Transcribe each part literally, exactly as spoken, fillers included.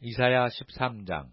이사야 십삼 장.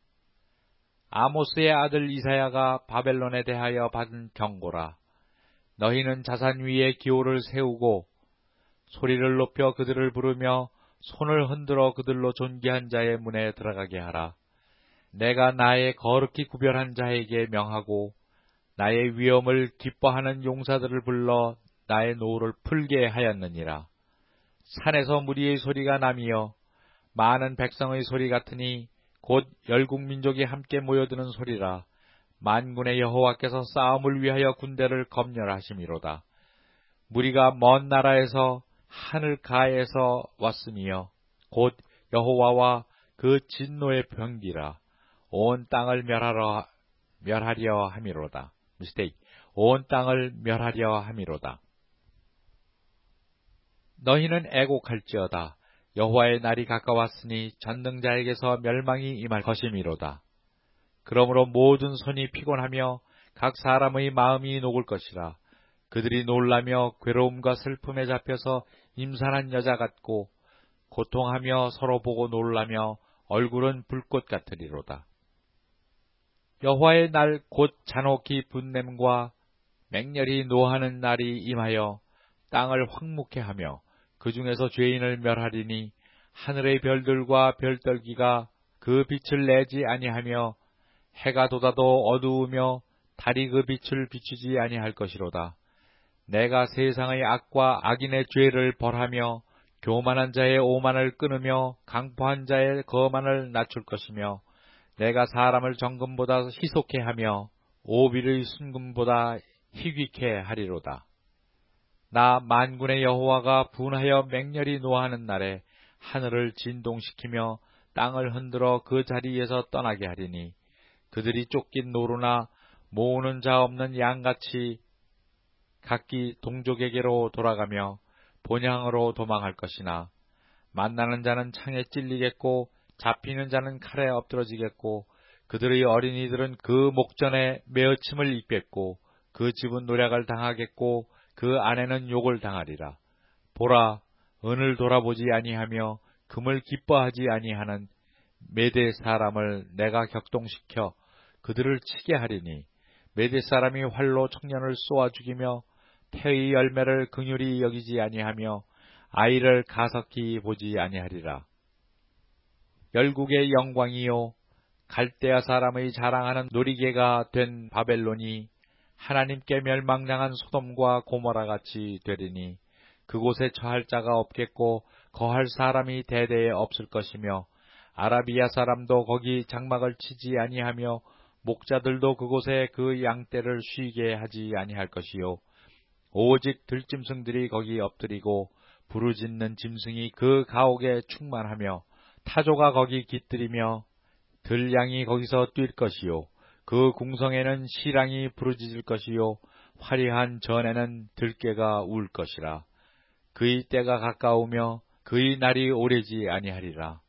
아모스의 아들 이사야가 바벨론에 대하여 받은 경고라. 너희는 자산 위에 기호를 세우고 소리를 높여 그들을 부르며 손을 흔들어 그들로 존귀한 자의 문에 들어가게 하라. 내가 나의 거룩히 구별한 자에게 명하고 나의 위엄을 기뻐하는 용사들을 불러 나의 노를 풀게 하였느니라. 산에서 무리의 소리가 나미어 많은 백성의 소리 같으니 곧 열국 민족이 함께 모여드는 소리라. 만군의 여호와께서 싸움을 위하여 군대를 검열하심이로다. 무리가 먼 나라에서 하늘 가에서 왔으며 곧 여호와와 그 진노의 병기라. 온 땅을 멸하러 멸하려 함이로다. 미스테이크. 온 땅을 멸하려 함이로다. 너희는 애곡할지어다. 여호와의 날이 가까웠으니 전능자에게서 멸망이 임할 것이미로다. 그러므로 모든 손이 피곤하며 각 사람의 마음이 녹을 것이라. 그들이 놀라며 괴로움과 슬픔에 잡혀서 임산한 여자 같고 고통하며 서로 보고 놀라며 얼굴은 불꽃 같으리로다. 여호와의 날 곧 잔혹히 분냄과 맹렬히 노하는 날이 임하여 땅을 황무케 하며 그 중에서 죄인을 멸하리니 하늘의 별들과 별떨기가 그 빛을 내지 아니하며 해가 돋아도 어두우며 달이 그 빛을 비추지 아니할 것이로다. 내가 세상의 악과 악인의 죄를 벌하며 교만한 자의 오만을 끊으며 강포한 자의 거만을 낮출 것이며 내가 사람을 정금보다 희속케 하며 오빌의 순금보다 희귀케 하리로다. 나 만군의 여호와가 분하여 맹렬히 노하는 날에 하늘을 진동시키며 땅을 흔들어 그 자리에서 떠나게 하리니 그들이 쫓긴 노루나 모으는 자 없는 양같이 각기 동족에게로 돌아가며 본향으로 도망할 것이나 만나는 자는 창에 찔리겠고 잡히는 자는 칼에 엎드러지겠고 그들의 어린이들은 그 목전에 메어침을 입겠고 그 집은 노략을 당하겠고 그 아내는 욕을 당하리라. 보라, 은을 돌아보지 아니하며 금을 기뻐하지 아니하는 메대 사람을 내가 격동시켜 그들을 치게 하리니 메대 사람이 활로 청년을 쏘아 죽이며 태의 열매를 긍휼히 여기지 아니하며 아이를 가석히 보지 아니하리라. 열국의 영광이요 갈대아 사람의 자랑하는 놀이개가 된 바벨론이 하나님께 멸망당한 소돔과 고모라 같이 되리니 그곳에 처할 자가 없겠고 거할 사람이 대대에 없을 것이며 아라비아 사람도 거기 장막을 치지 아니하며 목자들도 그곳에 그 양떼를 쉬게 하지 아니할 것이요 오직 들짐승들이 거기 엎드리고 부르짖는 짐승이 그 가옥에 충만하며 타조가 거기 깃들이며 들량이 거기서 뛸 것이요 그 궁성에는 시랑이 부르짖을 것이요 화려한 전에는 들깨가 울 것이라. 그의 때가 가까우며 그의 날이 오래지 아니하리라.